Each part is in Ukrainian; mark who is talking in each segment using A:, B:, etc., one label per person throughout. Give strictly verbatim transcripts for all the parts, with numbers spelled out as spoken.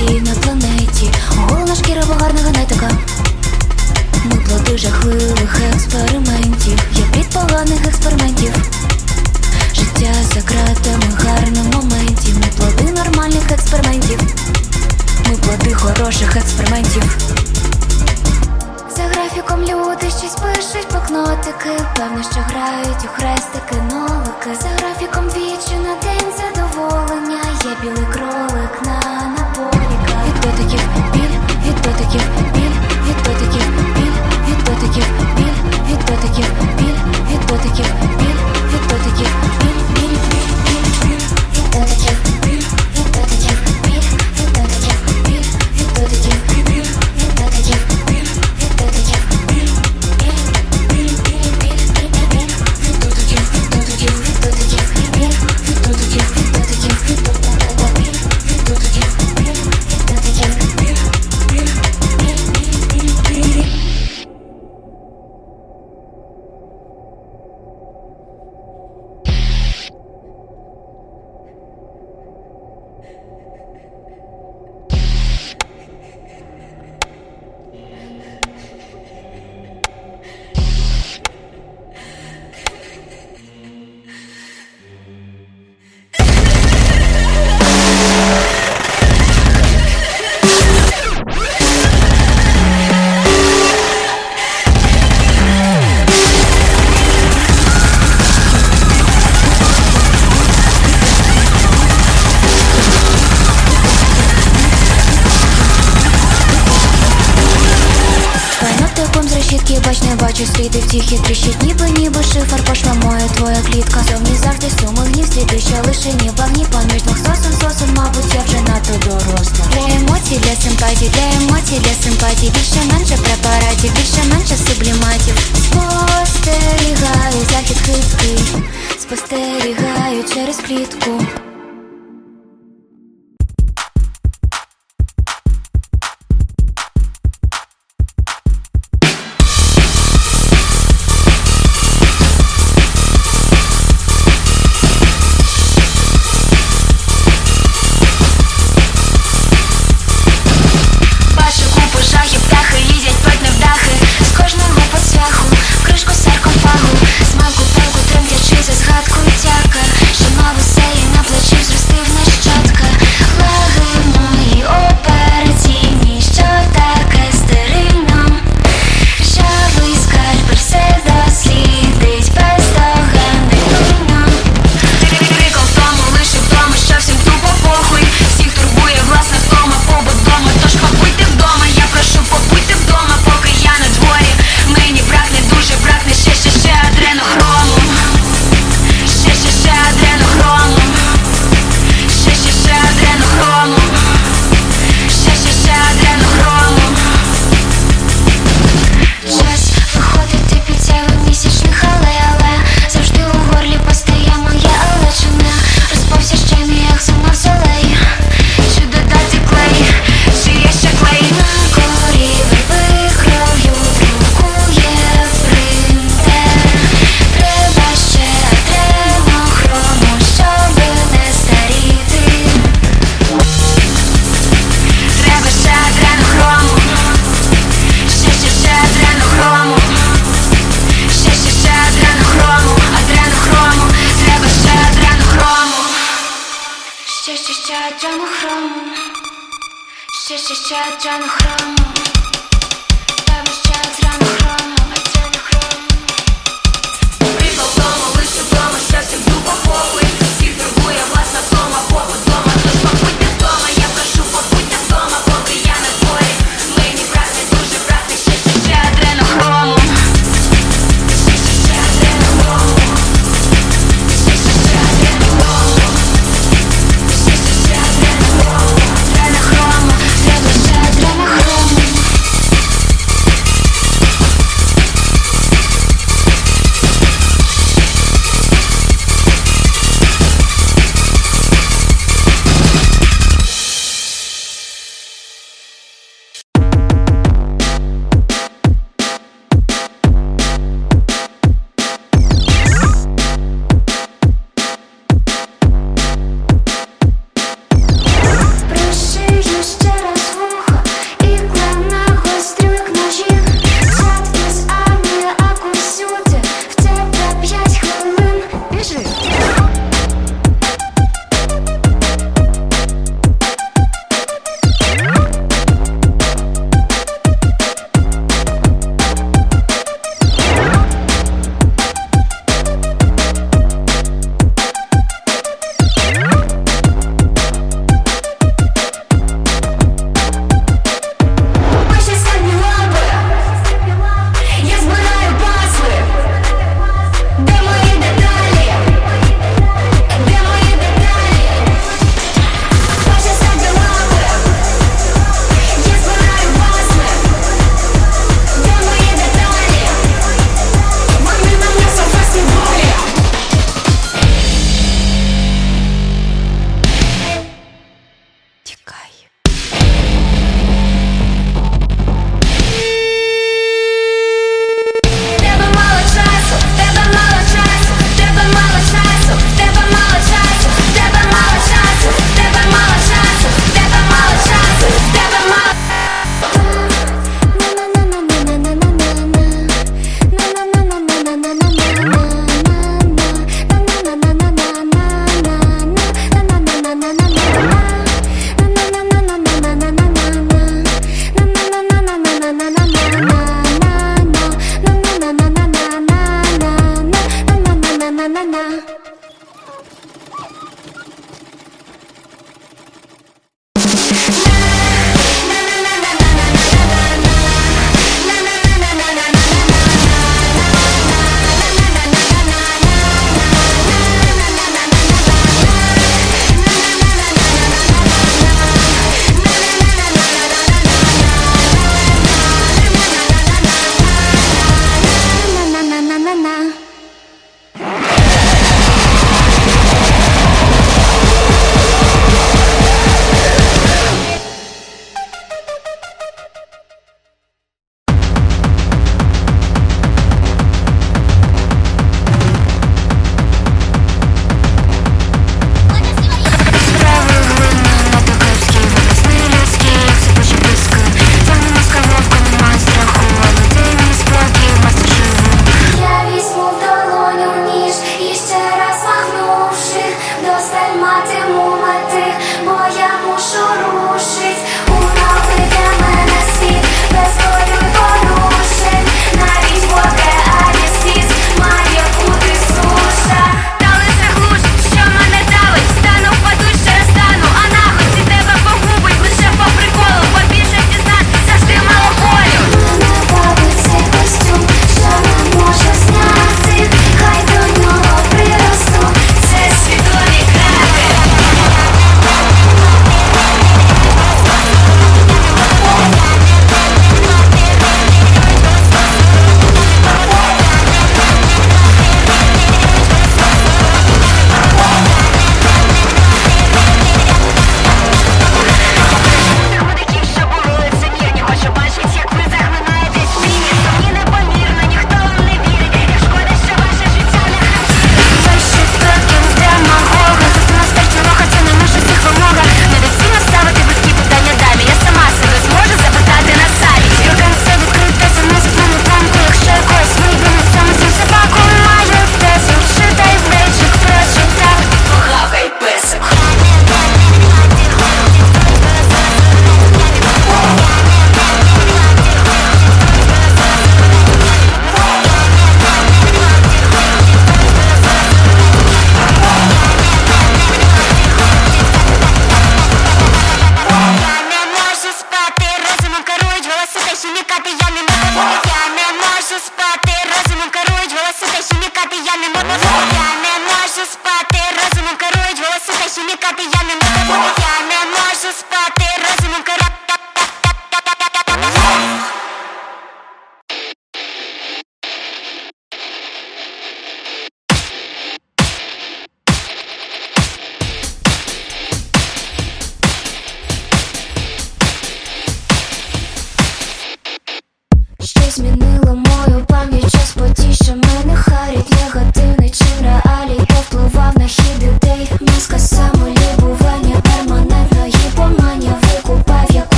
A: всі на планеті. Голена шкіра гарна генетика. Ми плоди жахливих експериментів. Я плід поганих експериментів. Життя за ґратами гарно в моменті. Ми плоди нормальних експериментів. Ми плоди хороших експериментів. За графіком люди щось пишуть блокнотики. Певно, що грають у хрестики, нолики. За графіком двічі на день задоволення. Є білий кролик на анаболіках. Від дотиків біль, від дотиків біль, від дотиків біль, від дотиків біль, від дотиків біль, від дотиків біль, від дотиків біль, біль, біль, біль, біль, від дотиків біль, від дотиків біль, від дотиків біль, від дотиків біль, від дотиків біль, від дотиків біль, біль, біль, біль, біль, біль, біль, від дотиків, від дотиків, від дотиків біль, від дотиків, від дотиків, від дотиків біль, від дотиків біль, від дотиків біль, біль, біль, біль, біль, біль. Бач, не бачу сліди втіхи тріщить, ніби, ніби шифр пошламує твоя клітка. Зовні завжди суми гнів, сліди, що лишені вогні. Поміж двох сосен, сосен, мабуть, я вже надто доросла. Для емоцій, для симпатій, для емоцій, для симпатій. Більше-менше препаратів, більше-менше субліматів. Спостерігаю захід хиткий, спостерігаю через клітку. Смаку палку тремтячи за згадку тяка. Що мав усе і на плечі зростив нащадка.
B: Ще, ще, ще адренохрому. Тебе ще адренохрому, адренохрому.
C: Прикол в тому, лиш у тому, що всім тупо похуй. Всіх турбує власна втома, побут дома. Тож побудьте вдома, я прошу, побудьте вдома, поки я на дворі. Мені прагне, дуже прагне, ще, ще, ще адренохрому. Ще, ще, ще адренохрому. Ще, ще, ще адренохрому. Ще, ще, ще адренохрому.
A: Адренохрому, треба ще адренохрому.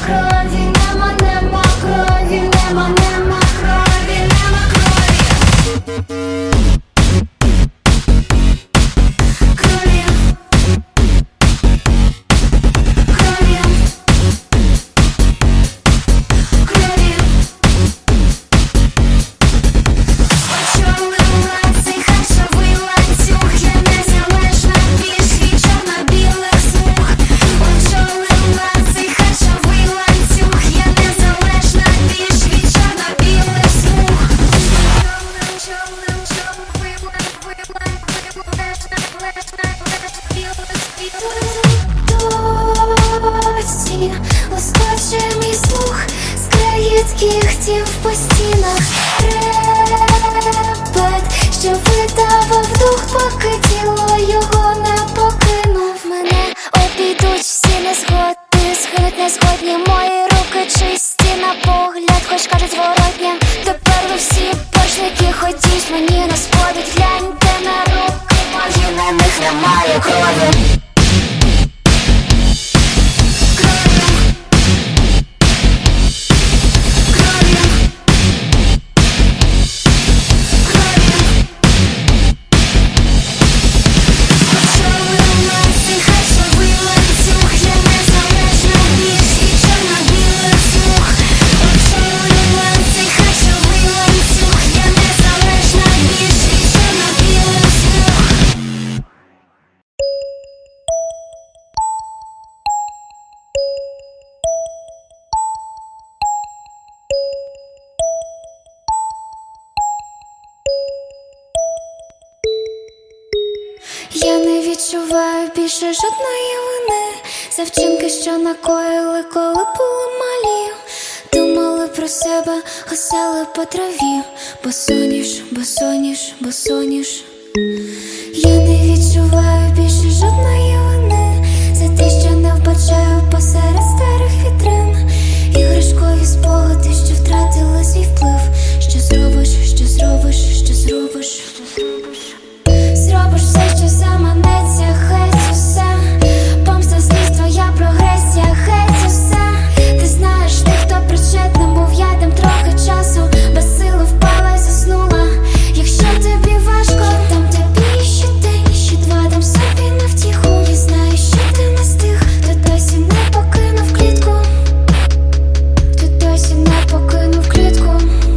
B: крові, нема, нема крові, нема, нема крові, нема крові. Крові. Крові. Крові. Очолила цей харчовий ланцюг, я незалежна більш від чорно-білих смуг. Очолила цей харчовий ланцюг, я незалежна більш від чорно-білих смуг. Досі лоскоче мій слух, скриють кігтів по стінах. Репет, що видавав дух, поки тіло його не покинув. Мене обійдуть всі незгоди, схинуть незгодні мої руки чисті на погляд, хоч кажуть зворотня. Тепер ви всі боржники, ходіть мені на сповідь, гляньте на руки мої, на них немає крові. Я не відчуваю більше жодної вини за вчинки, що накоїли, коли були малі. Думали про себе, гасали по траві, босоніж, босоніж, босоніж. Я не відчуваю більше жодної вини за те, що не вбачаю посеред старих вітрин. Іграшкові спогади, що втратили свій вплив. Що зробиш, що зробиш, що зробиш? Зробиш все, що заманеться, геть усе. Помста, злість, твоя прогресія, геть усе. Ти знаєш, ти, хто причетним був, я дам трохи часу. Без сили впала й заснула. Якщо тобі важко, дам тобі ще день, ще два, дам собі на втіху. Я знаю, що ти не стих, хто досі не покинув клітку. Хто досі не покинув клітку.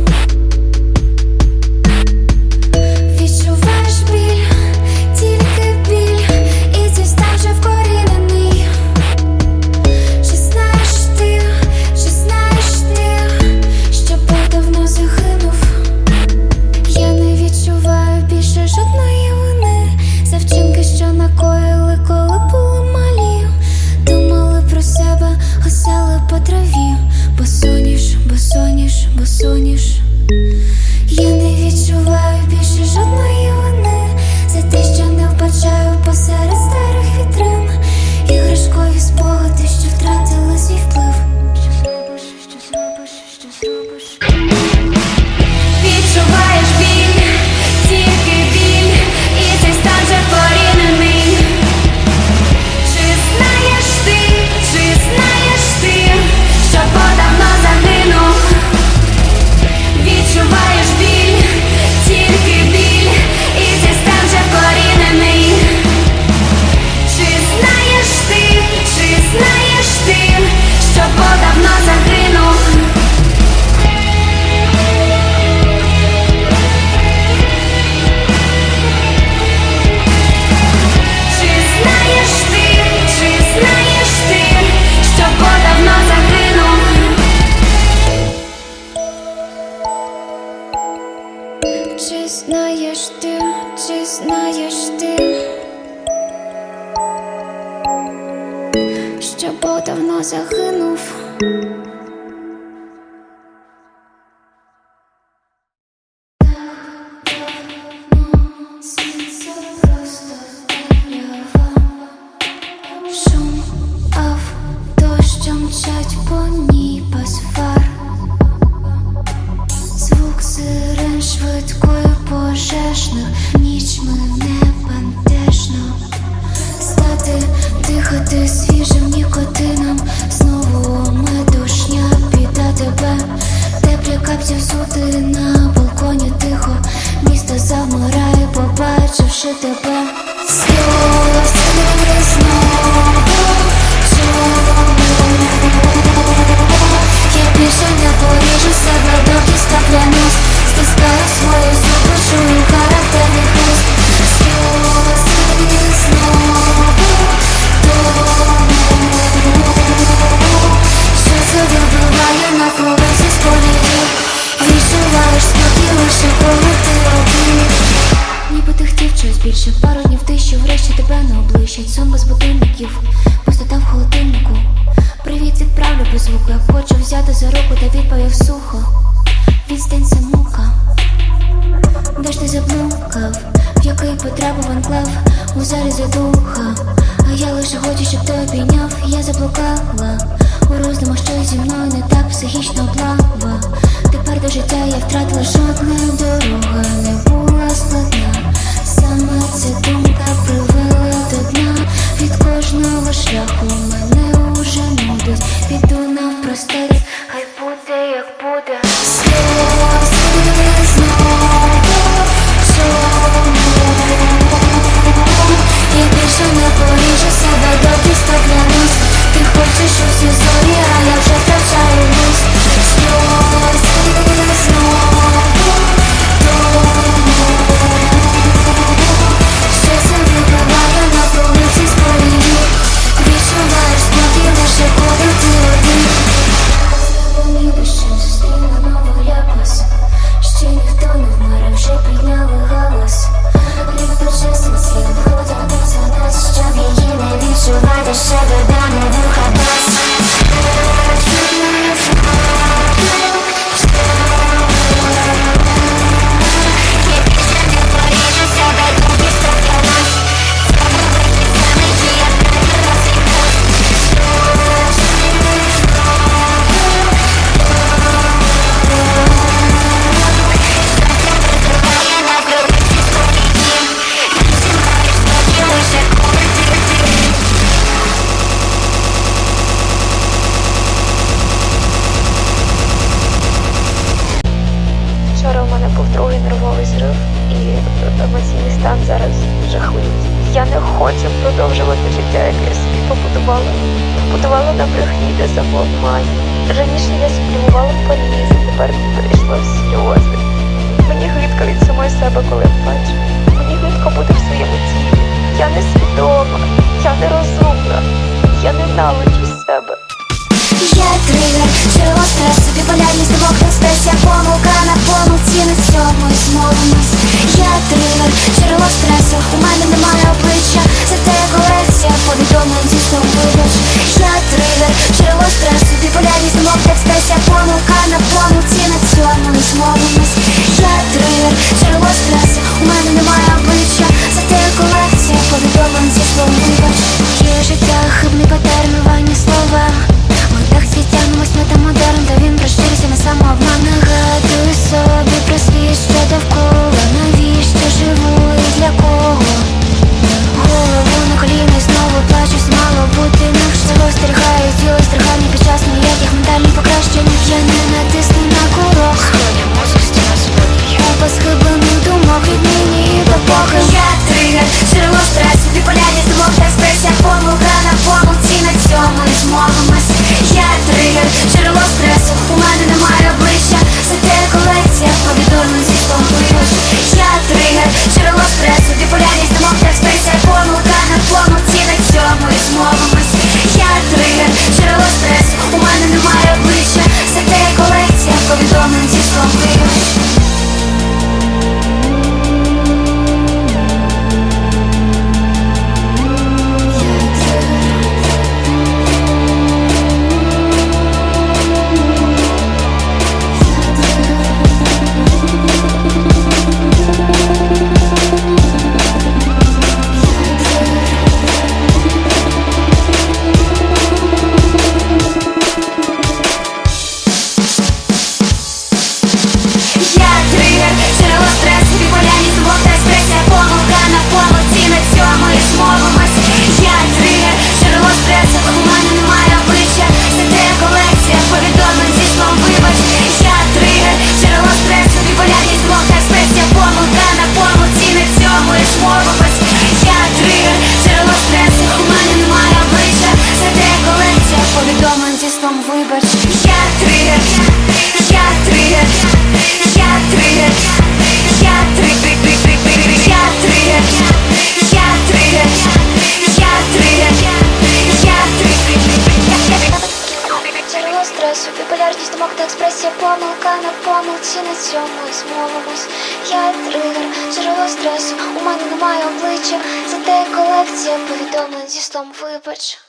B: Відчуваєш біль, тільки біль, і цей стан вже вкорінений. Чи знаєш ти, чи знаєш ти, що Бог давно загинув? Я не відчуваю більше жодної вини за вчинки, що накоїли, коли були малі. Думали про себе, гасали по траві, босоніж, босоніж, босоніж. Я не відчуваю більше жодної вини за те, що не вбачаю посеред старих вітрин. Іграшкові спогади, що втратили свій вплив. Що зробиш, що зробиш, що зробиш? Відчуваєш біль, тільки біль, і цей стан вже вкорінений. Чи знаєш ти, чи знаєш ти, що Бог давно загинув? Відчуваєш біль, тільки біль, і цей стан вже вкорінений. Чи знаєш ти, чи знаєш ти, що Бог давно загинув? Чи знаєш ти, чи знаєш ти, що Бог давно загинув? Чи знаєш ти, чи знаєш ти, що Бог давно загинув? Шум авто, що мчать по ній без фар. Звук сирен швидкої пожежних, ніч мене бентежно. Стати, дихати свіжим нікотином, знову у меду
A: без звуку. Я хочу взяти за руку, та відповів сухо. Відстань це мука. Де ж ти заблукав, в який потрапив анклав, у залі задуха. А я лише хочу, щоб ти обійняв. Я заблукала у роздумах, що зі мною не так, психічно облава. Тепер до життя я втратила, жодна дорога не була складна. Саме ця думка привела до дна. Від кожного шляху мене уже нудить. Піду навпростець, хай буде як буде. Сльози знову, чому? Я більше не поріжу себе до кісток для ніс. Ти хочеш усі зорі, а я вже втрачаю ліс. Сльози знову, тому що це випливає на вулиці з колії. Відчуваєш спокій, лише коли ти один. Забоні душі, зустріла новий ляпас. Ще ніхто не вмер, вже підняли галас. Рік почесний слід, ходить за нас, щоб її не відчувати, ще додане вуха бас.
D: Вчора у мене був другий нервовий зрив, і емоційний стан зараз жахливий. Я не хочу продовжувати життя, яке я собі побудувала. Побудувала на брехні, де самообмані. Раніше я сплювала в паніці, тепер перейшла в сльози. Мені гидко від самої себе, коли я плачу. Мені гидко бути в своєму тілі. Я не свідома, я не розумна, я ненавиджу себе.
B: Я тригер, джерело стресу, біполярність, двох експресія, помилка на помилці, на цьому і змовимось. Я тригер, джерело стресу, у мене немає обличчя, зате колекція повідомлень зі сном вибач. Я тригер, джерело стресу, біполярність, двох експресія, помилка на помилці, на цьому і змовимось. Я тригер, джерело стресу, у мене немає обличчя, зате колекція повідомлень зі сном вибач. Є життя, хибний патерн, рвані слова. Ми так світянимось, метамодерн, та він розширився на самообман. Нагадую собі про світ, що довкола. Навіщо живу і для кого? Голову на коліна і знову плачусь, мало бути інакше. Спостерігаю тіло стригання під час ніяких ментальних покращень. Я не натисну на курок. Сходимося на спокій. Купа схиблених думок від нині і допоки. Я тригер, джерело стресу, біполярність, двох експресія, помилка на помилці, на цьому і змовимось. Я тригер, джерело стресу, у мене немає обличчя, зате колекція повідомлень зі сном вибач. Я тригер, джерело стресу, біполярність, двох експресія, помилка на помилці, на цьому і змовимось. Я тригер, джерело стресу, у мене немає обличчя, зате колекція повідомлень зі сном вибач. Біполярність думок та експресія, помилка на помилці, на цьому і змовимось. Я тригер, джерело стресу, у мене немає обличчя, зате колекція повідомлень зі сном вибач.